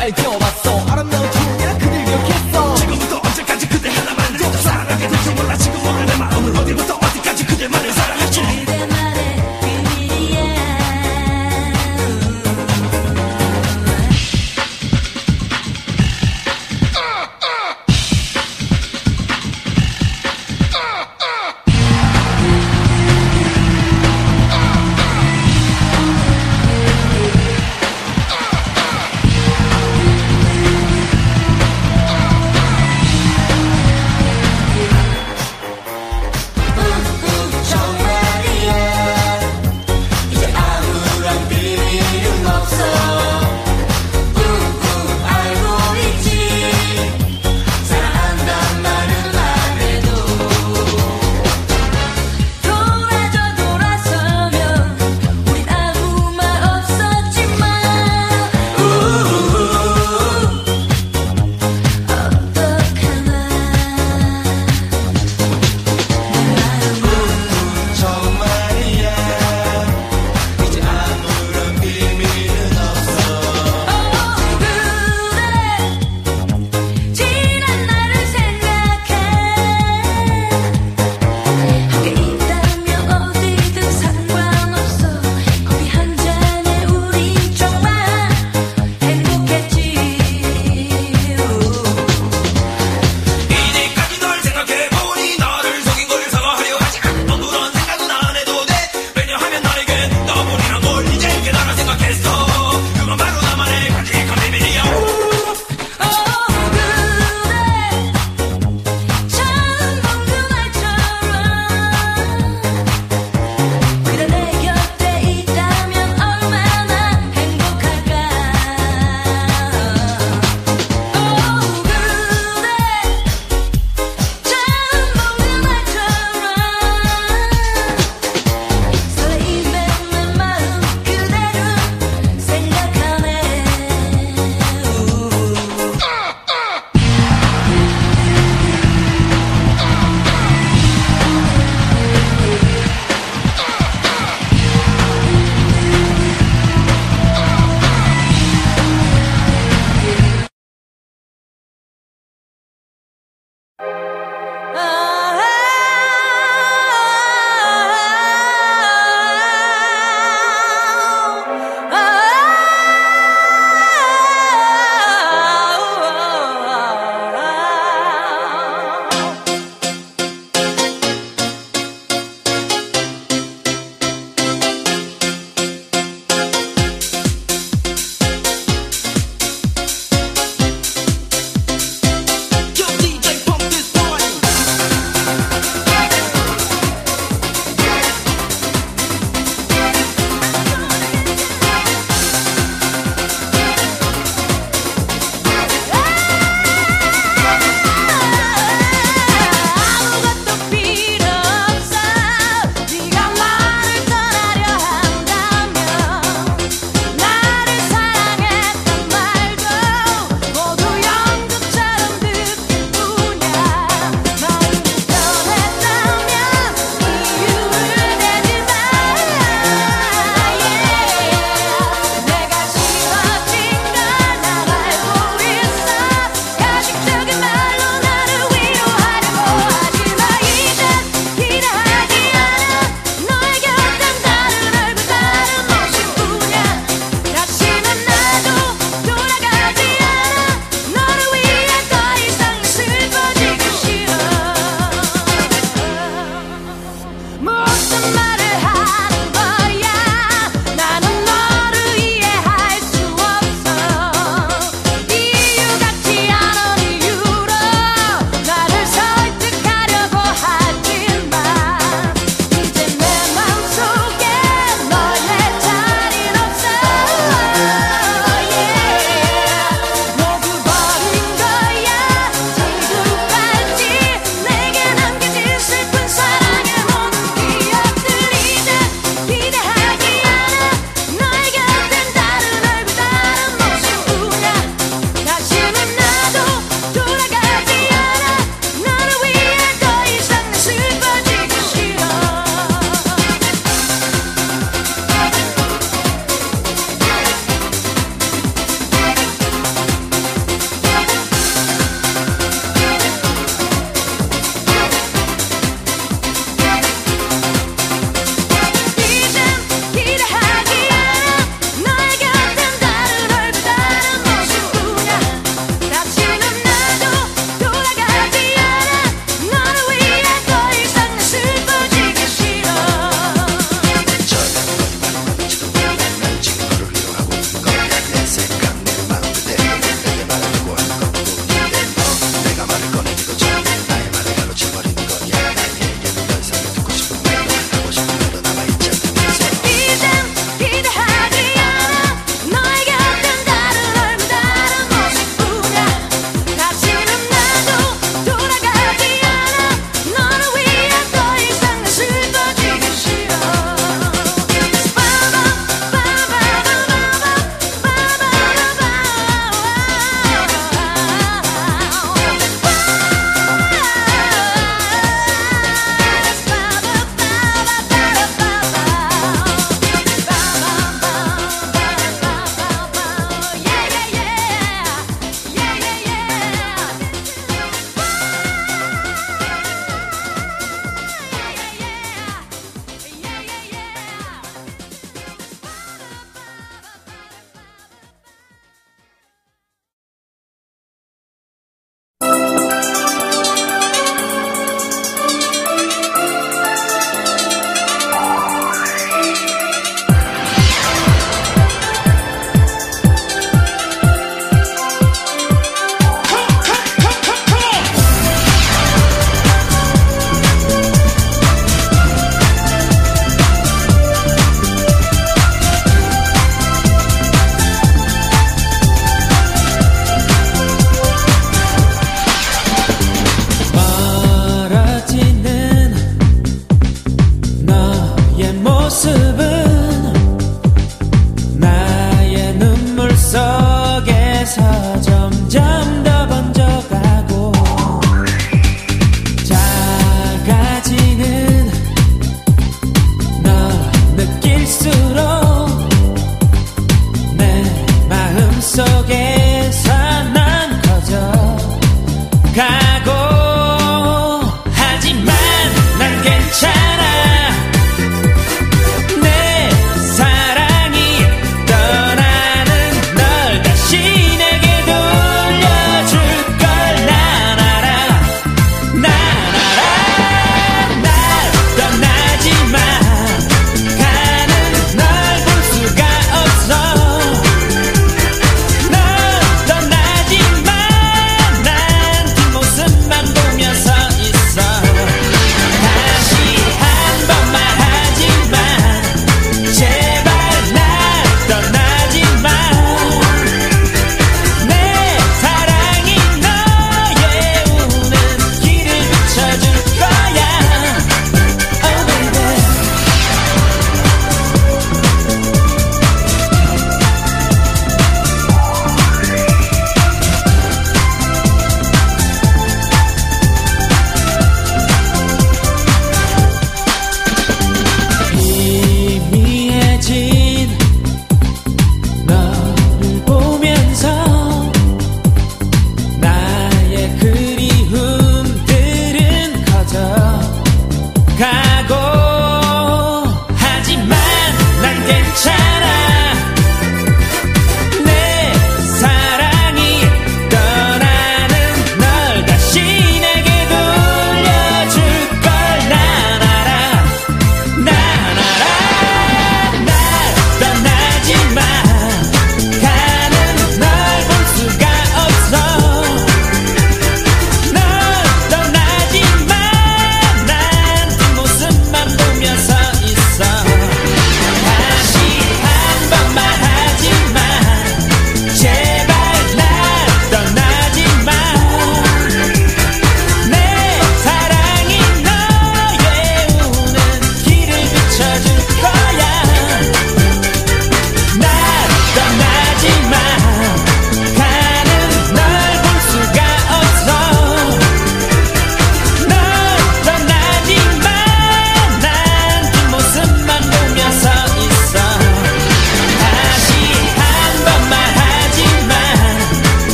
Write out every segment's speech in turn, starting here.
밝혀봤어. 아름다운 추억이라 그댈 기억했어. 지금부터 언제까지 그대 하나만 더 사랑하게 될지 몰라. 지금 오늘 내 마음은 어디부터 어디까지 그대만을 사랑할지. 그대만의 비밀이야.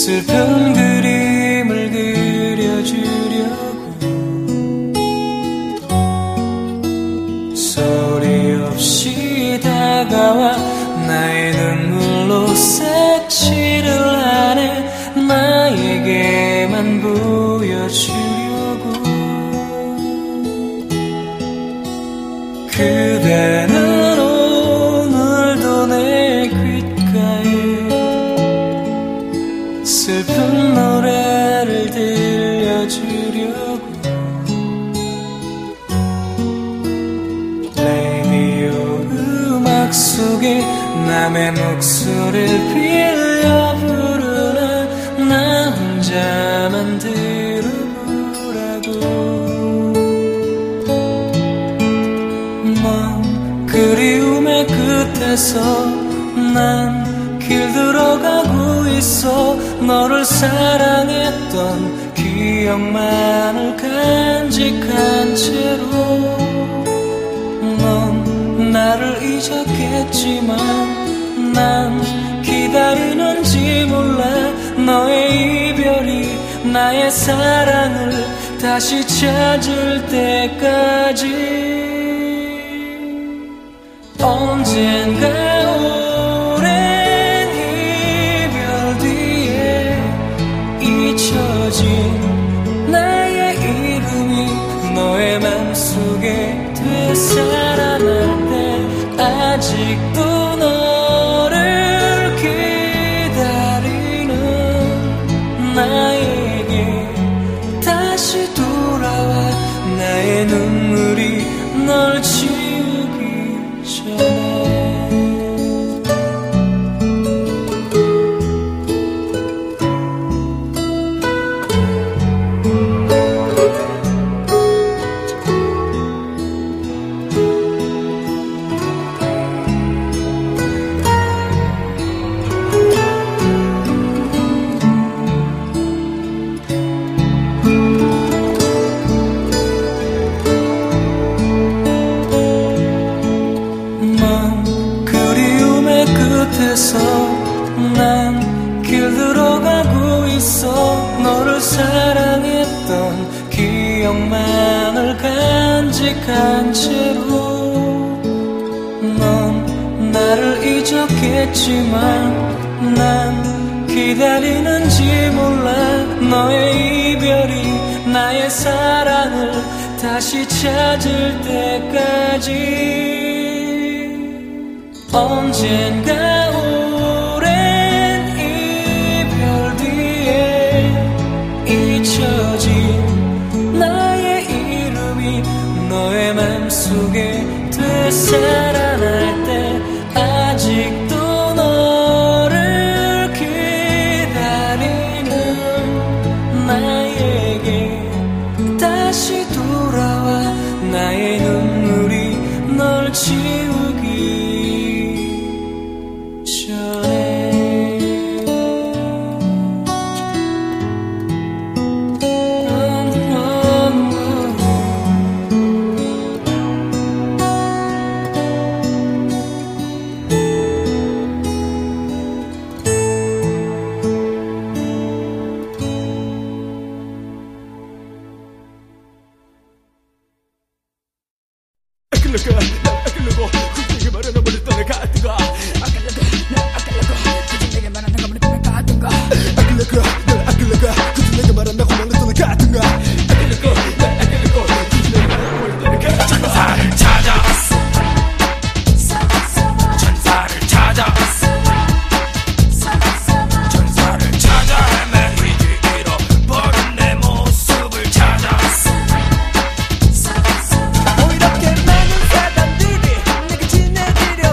슬픈 그림을 그려주려고 소리 없이 다가와 나의 눈물로 색칠을 하네. 나에게만 보여주려고. 그대는 오늘도 내 귓가에 슬픈 노래를 들려주려고. 라디오 음악 속에 남의 목소리를 빌려 부르나 나 혼자만 들어보라고. 먼 그리움의 끝에서 난 길들어가고 있어. 너를 사랑했던 기억만을 간직한 채로. 넌 나를 잊었겠지만 난 기다리는지 몰라. 너의 이별이 나의 사랑을 다시 찾을 때까지. 언젠가 오랜 이별 뒤에 잊혀진 나의 이름이 너의 맘속에 되살아날 때 아직도 너를 기다리는 나에게 다시 돌아와. 나의 눈물이 널 지우기 전에. 난 길들어가고 있어. 너를 사랑했던 기억만을 간직한 채로. 넌 나를 잊었겠지만 난 기다리는지 몰라. 너의 이별이 나의 사랑을 다시 찾을 때까지. 언젠가 오랜 이별 뒤에 잊혀진 나의 이름이 너의 맘속에 되살아날 때 아직도 너를 기다리는 나에게 다시 돌아와. 나의 눈물이 널 지우기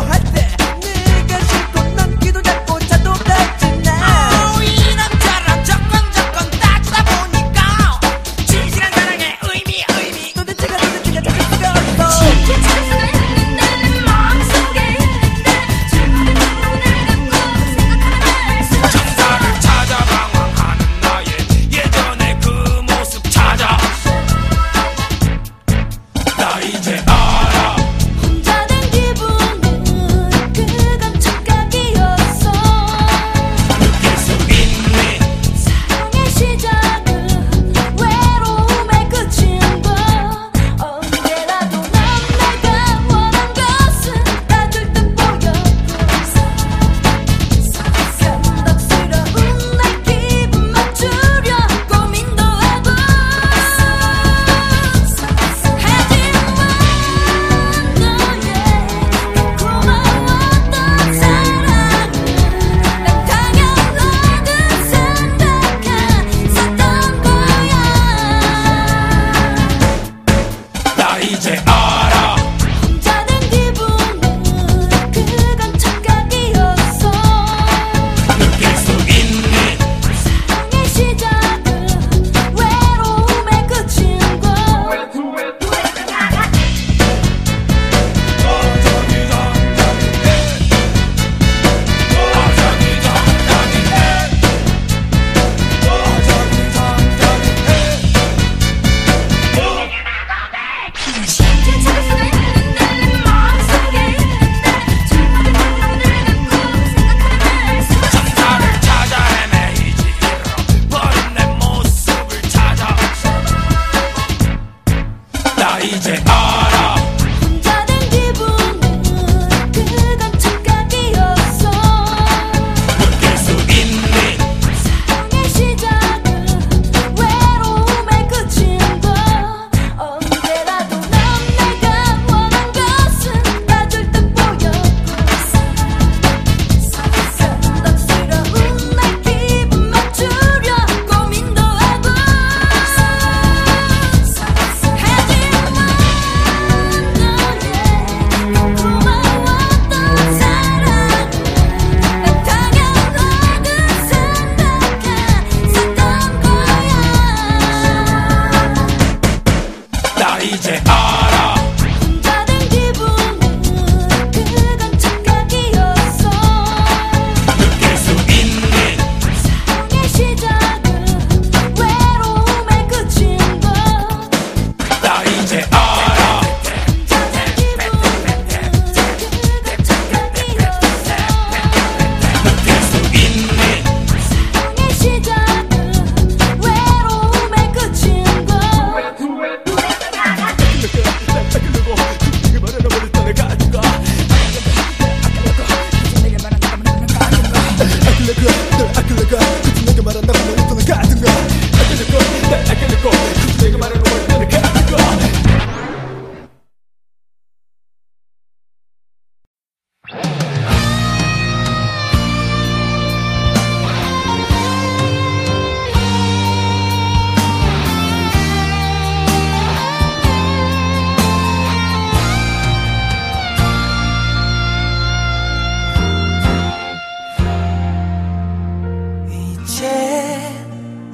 이 남자랑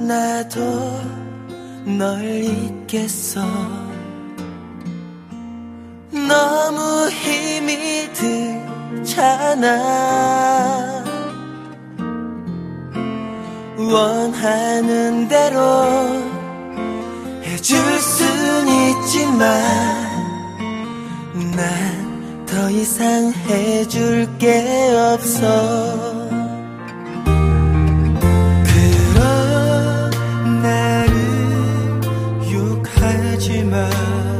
나도 널 잊겠어. 너무 힘이 들잖아. 원하는 대로 해줄 순 있지만 난 더 이상 해줄 게 없어. 그런 나를 욕하지마.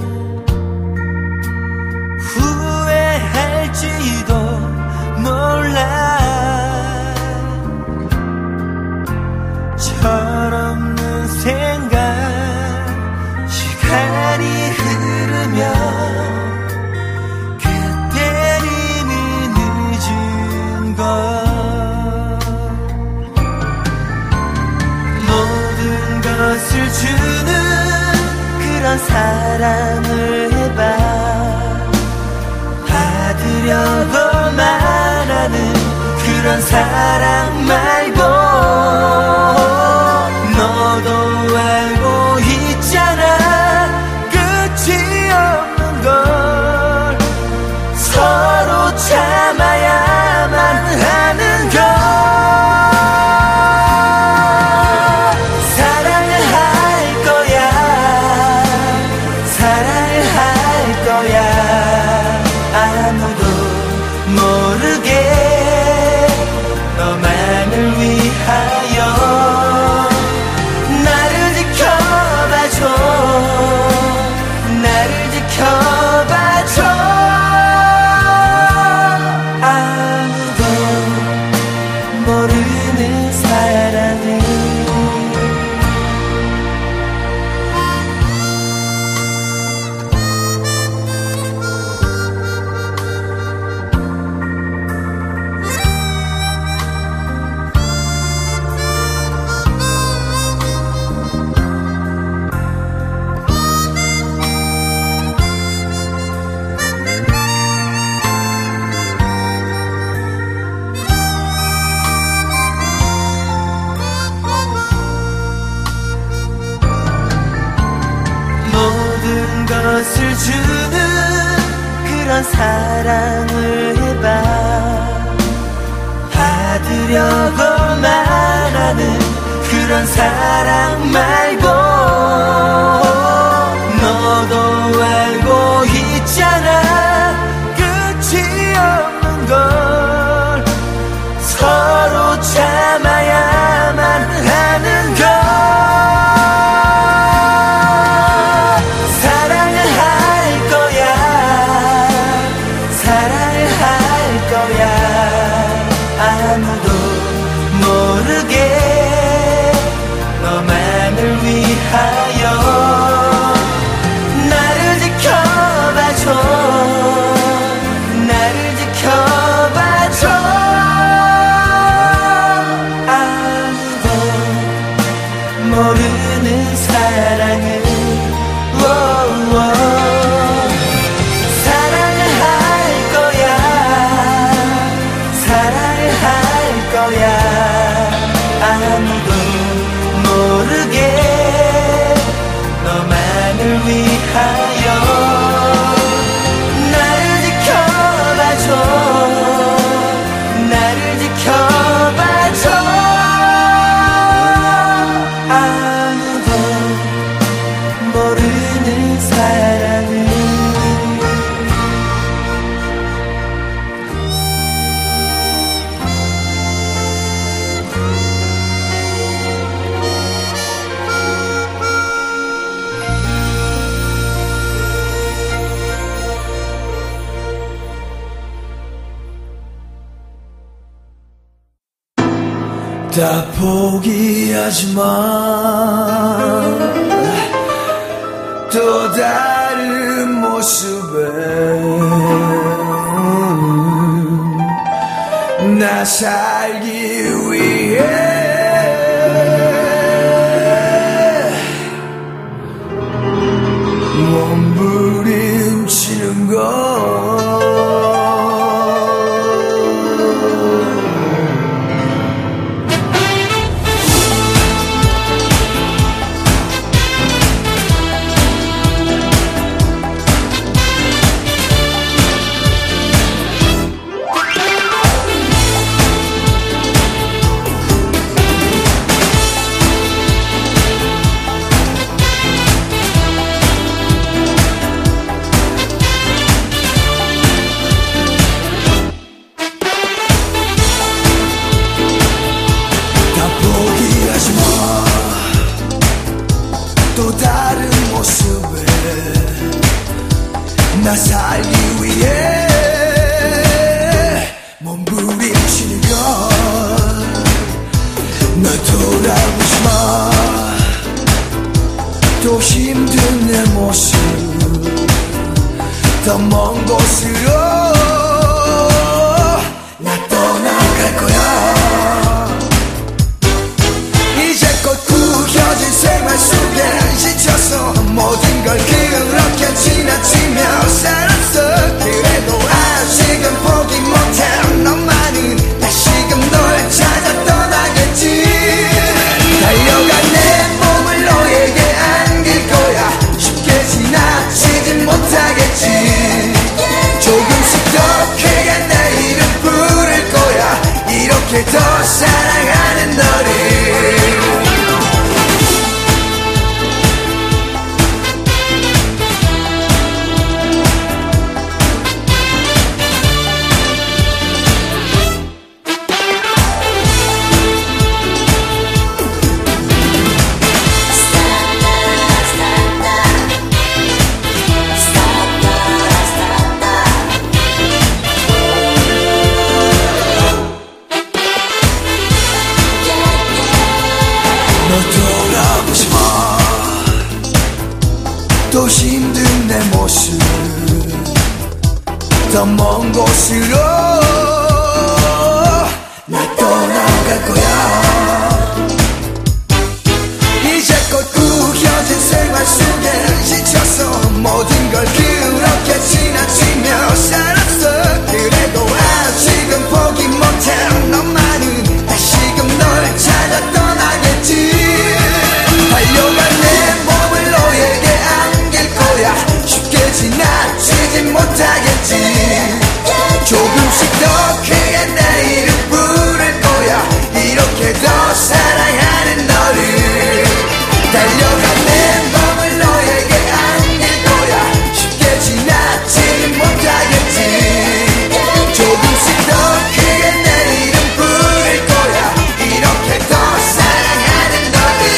후회할지도 몰라. 철없는 생각. 시간이 흐르면 모든 것을 주는 그런 사랑을 해봐. 받으려고만 하는 그런 사랑 말고 너도 알고 있잖아. 끝이 없는 걸 서로 참아야만 하는 걸. 아무도 모르게 너만을 위하여 나를 지켜봐줘. 나를 지켜봐줘. 아무도 모르는 사랑을. 것을 주는 그런 사랑을 해봐. 받으려고만 하는 그런 사랑 말고 너도 알고 있잖아. 끝이 없는 걸 서로 참아야만 하는 걸. 아무도 모르게 너만을 위하여 나를 지켜봐줘. 나를 지켜봐줘. 아무도 모르는 사랑을. 사랑을 할 거야. 사랑을 할 거야. 아무도 모르게 너만을 위하여 나를 지켜봐줘. 나를 지켜봐줘. 아무도 모르는 사랑을. 다 포기하지마. 또 다른 모습에 나 살기 위해 몸부림치는 것. 나 살기 위해 몸부림치는 건널 돌아보지 마. 또 힘든 내 모습 더 먼 곳으로 나 떠나갈 거야. 이제 곧 구겨진 생활 속에 지쳐서 모든 걸 그렇게 지나치며 살았어. 그래도 아직은 포기 못해. 너만은 다시금 널 찾아 떠나겠지. 달려간 내 몸을 너에게 안길 거야. 쉽게 지나치진 못하겠지. 조금씩 더 크게 내 이름 부를 거야. 이렇게 더 사랑하는 너를. 또 힘든 내 모습 더 먼 곳으로 나 떠나갈 거야. 이제 곧 구겨진 생활 속에 지쳐서 모든 걸 그렇게 지나치며 살았어. 그래도 아직은 포기 못해. 너만은 다시금 널 찾아 떠나겠지. 달려간 내 몸을 너에게 안길 거야. 쉽게 지나치진 못하겠지. 조금씩 더 크게 내 이름 부를 거야. 이렇게 더 사랑하는 너를. 달려간 내 몸을 너에게 안길 거야. 쉽게 지나치진 못하겠지. 조금씩 더 크게 내 이름 부를 거야. 이렇게 더 사랑하는 너를.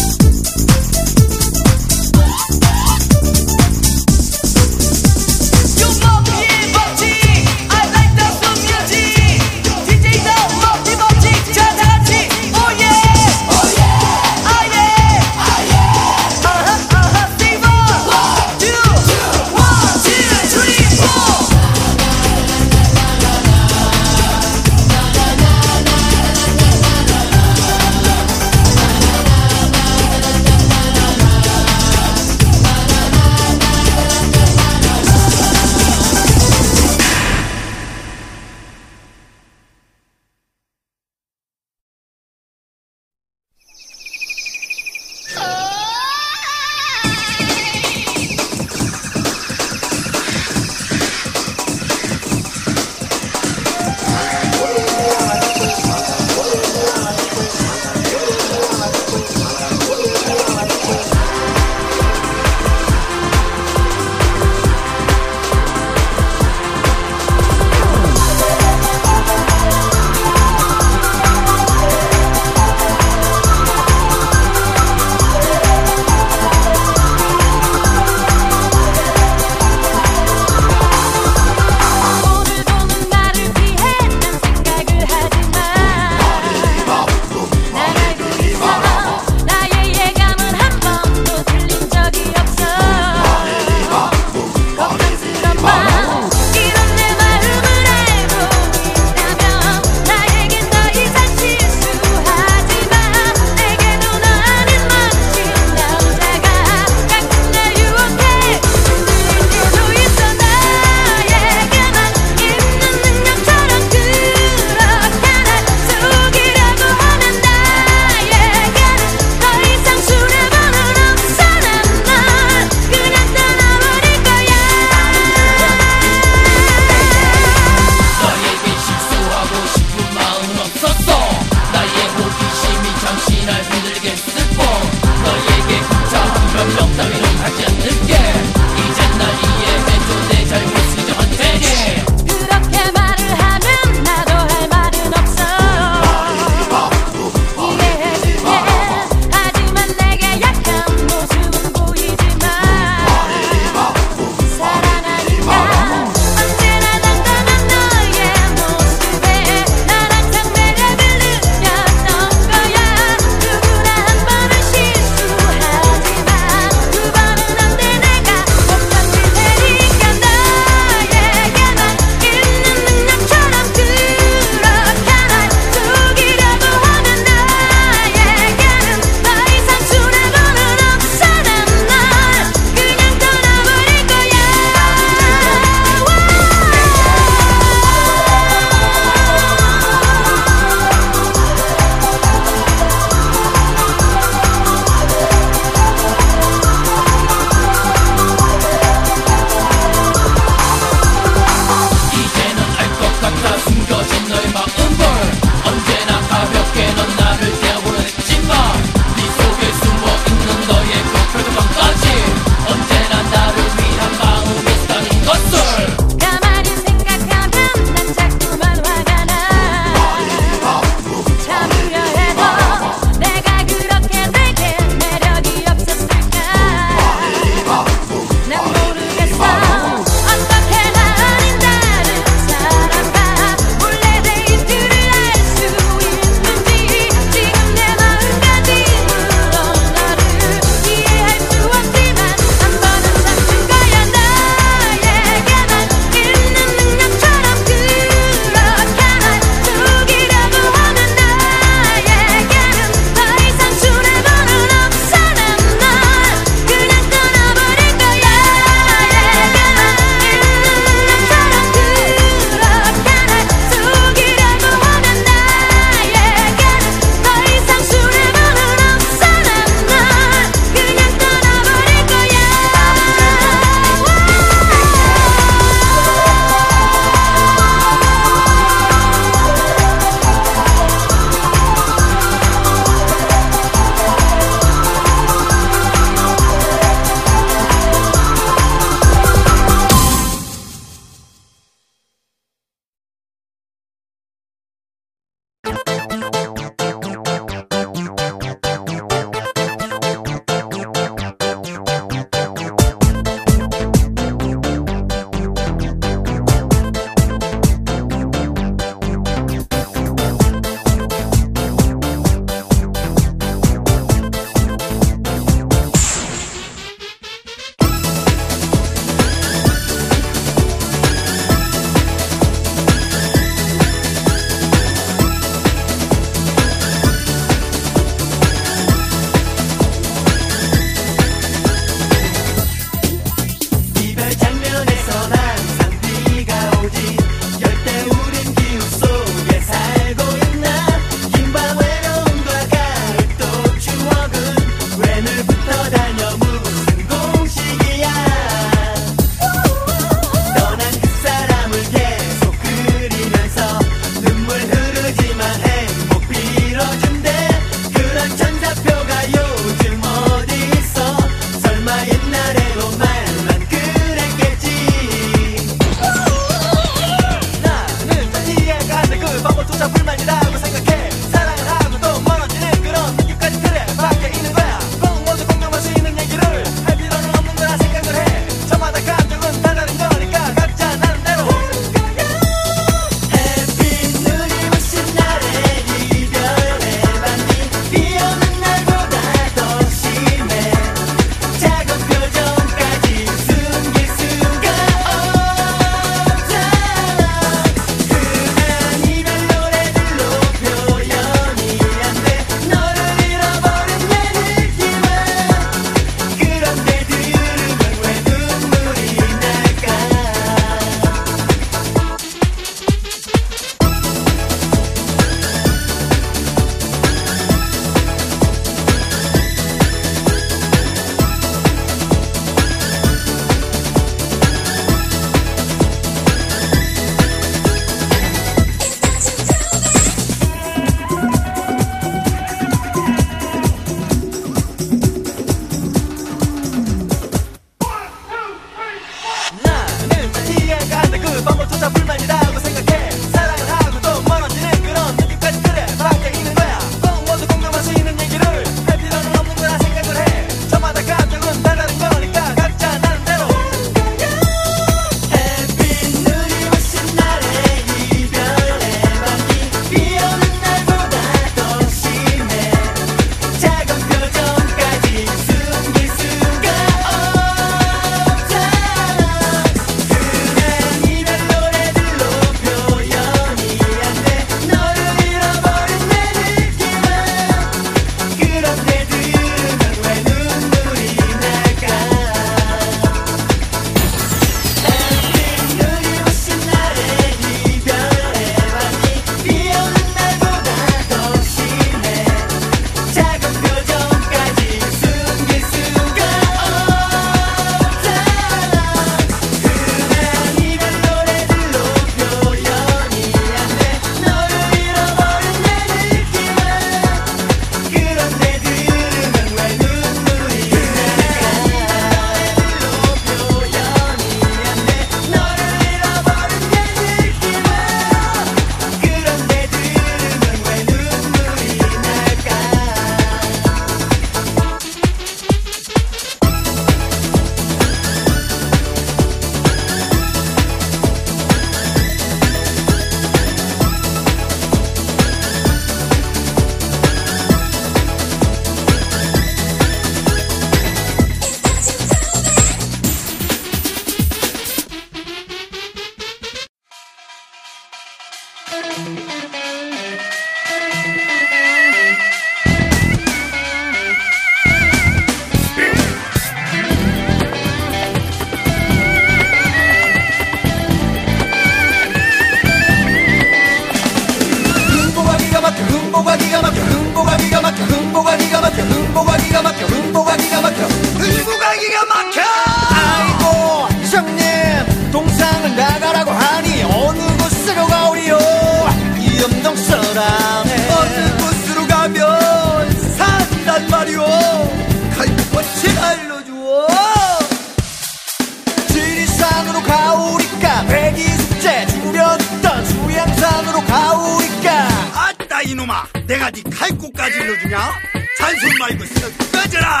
이놈아, 내가 네 칼국까지 일러주냐? 잔손 말고 쓰는 꺼져라.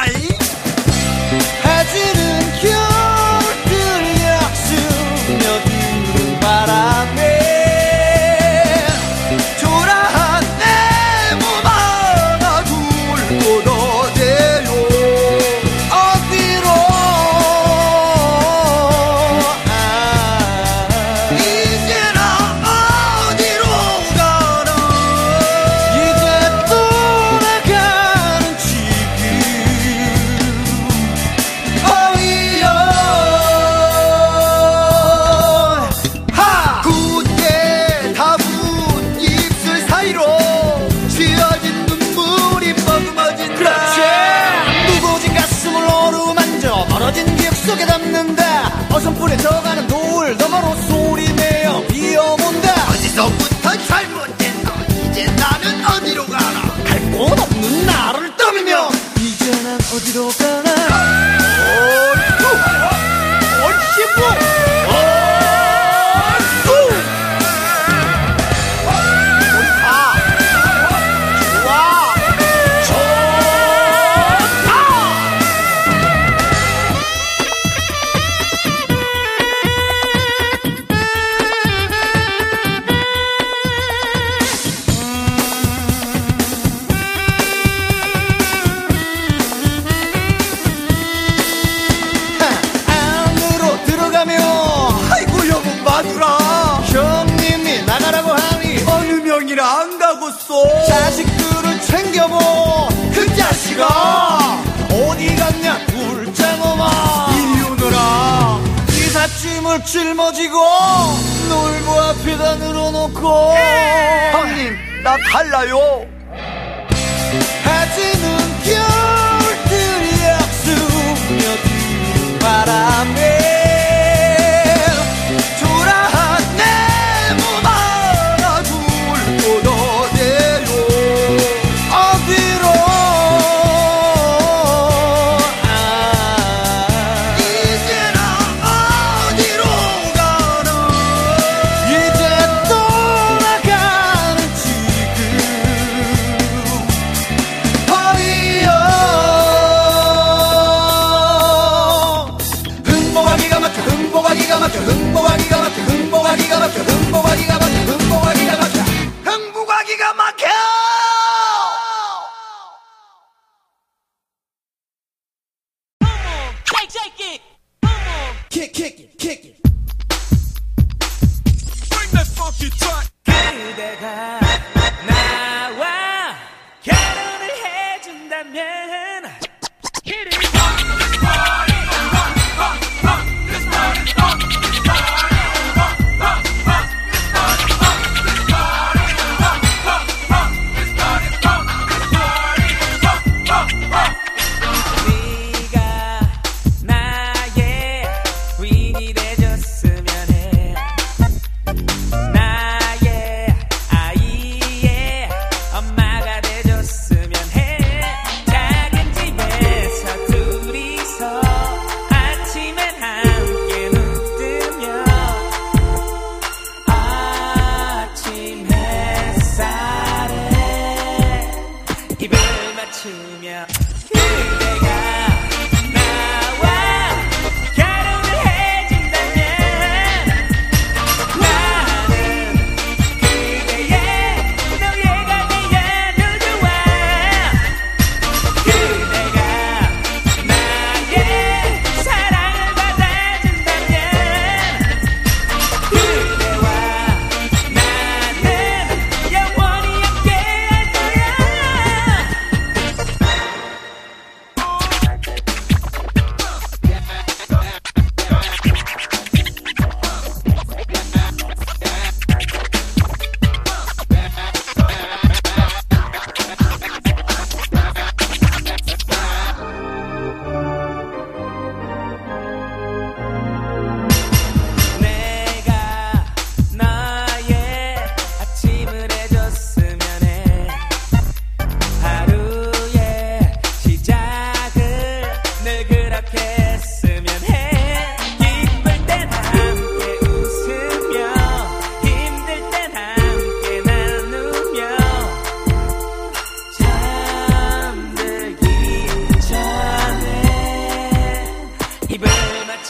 해지는 겨울들 약수 스며드는 바람에 초라한 내 몸 하나 둘 곳 어디로 어디로 이제 나 어디로 가나 이제 떠나가는 지금 어이여 하 굳게 담은 입술 사이로 쥐어진 눈물이 머금어진다 그렇지 무거워진 가슴을 어루만져 멀어진 기억 속에 담는다 어선불에 져가는 노을 너머로 소리내어 비어본다 어디서부터 잘못된 너 이제 나는 어디로 가나 갈 곳 없는 나를 떠밀며 이제 난 어디로 가나 얼씨구 안으로 들어가며 아이고 여보 마누라 형님이 나가라고 하니 어느 명이라 안 가고쏘 자식들을 챙겨보 그 자식아 어디 갔냐 굴장어마 이리 오너라 이삿짐을 짊어지고 놀부 앞에다 늘어놓고 형님 나 달라요 해지는 겨울들이 약수며 바람에 초라한 내 몸 하나 둘 곳 어디로 어디로 이제 나 어디로 가나 이제 떠나가는 지금 어이여 흥보하기가 막혀 흥보하기가 막혀 흥보하기가 막혀 흥보하기가 막혀 흥보하기가 막혀 흥보하기가 막혀 흥보하기가 막혀 그대가 나와 결혼을 해준다면 네가 나의 부인이 돼줬으면 해 나의 아이의 엄마가 돼줬으면 해 작은 집에서 둘이서 아침엔 함께 눈 뜨며 아침 햇살에 입을 맞추며 그대가 나와 결혼을 해준다면 나는 그대의 노예가 되어도 좋아 그대가 나의 사랑을 받아준다면 그대와 나는 영원히 함께 할 거야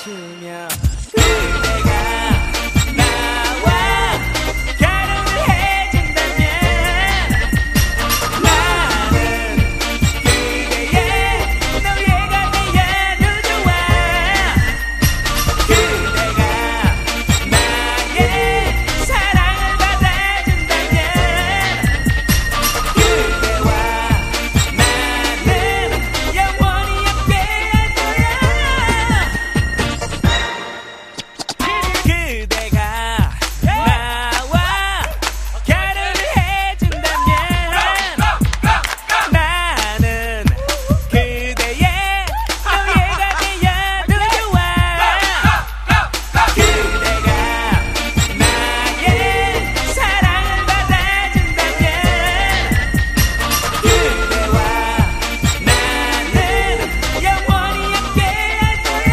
웃으며 그대가 나와 결혼을 해준다면 나는 그대의 노예가 되어도 좋아. 그대가 나의 사랑을 받아준다면 그대와 나는 영원히 함께할 거야. 그대가 나와 결혼을 해준다면 나는 그대의 노예가 되어도 좋아. 그대가 나의 사랑을 받아준다면 그대와 나는 영원히 함께할 거야.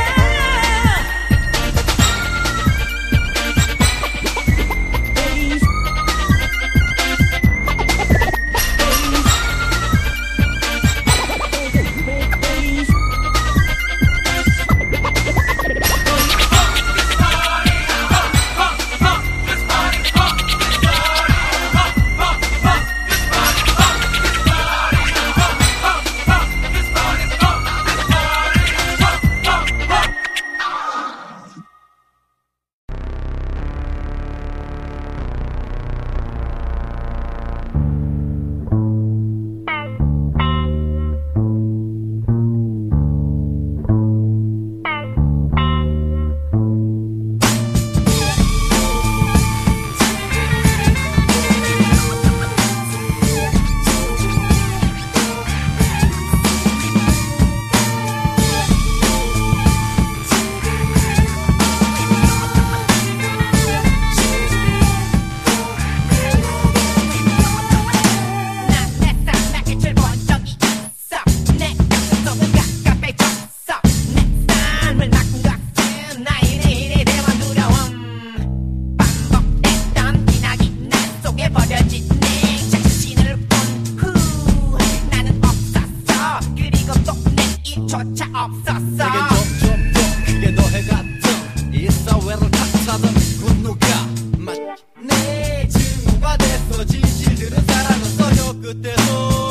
내겐 점점 더 크게 더해갔던 이 사회를 탓하던 분노가 맞네. 증오가 돼서 진실들은 사라졌어요. 그때도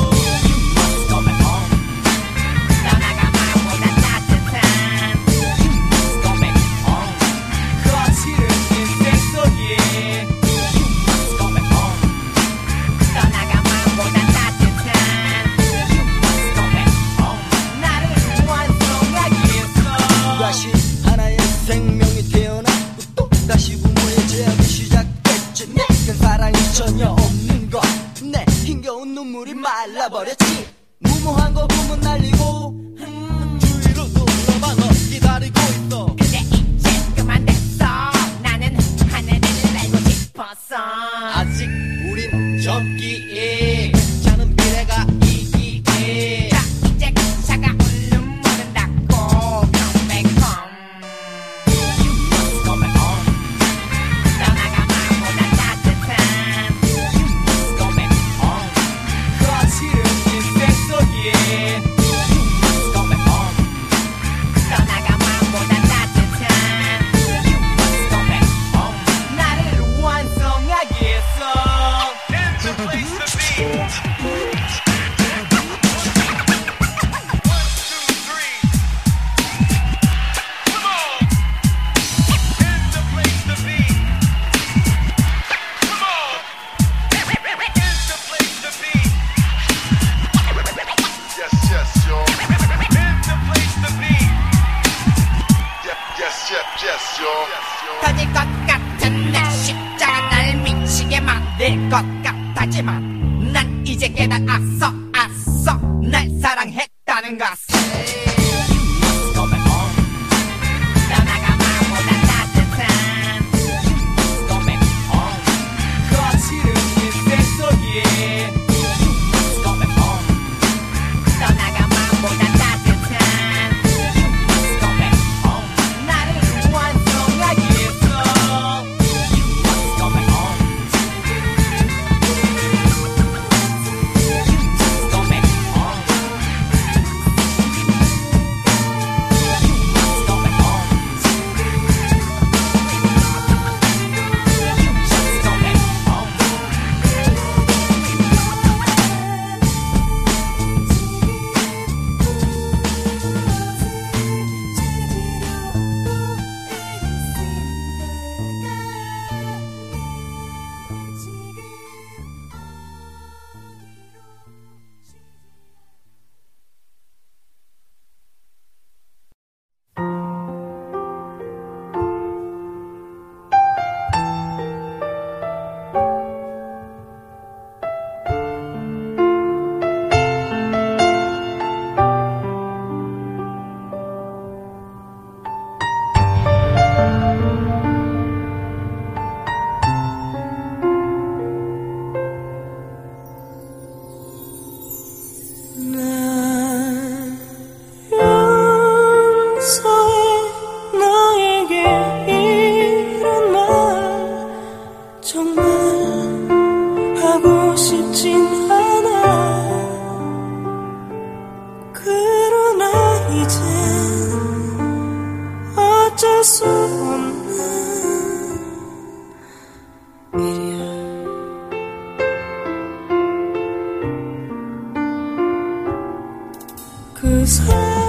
거칠은 인생 속에 다시 하나의 생명이 태어나 또 다시 부모의 제압이 시작됐지. 내겐 사랑이 전혀 없는 것, 내 힘겨운 눈물이 말라버렸지. 무모한 거 부문 날리고 주위로 돌아봐 너 기다리고 있어. 근데 이제 그만됐어. 나는 하늘을 날고 싶었어. 아직 우린 젊기에 괜찮은 미래가 있기에. 자, 이제 차가운 눈물은 닦고 come back home. You must come back home. 떠나가마보다 따뜻한 You must come back home. 거칠은 인생 속에 You must come back home. 떠나가마보다 따뜻한 You must come back home. 나를 완성하겠어. 터질 것 같은 내 십자가 날 미치게 만들 것 같았지만 난 이제 깨달았어. 날 사랑했다는 것을. You must go back home. 떠나가마보다 따뜻한 You must go back home. 거칠은 인생 속에 You must go back home. 떠나가마보다 따뜻한 You must go back home. 나를 완성하겠어. You must go back home. You must go back home. 이제 어쩔 수 없는 일이야. 그 사람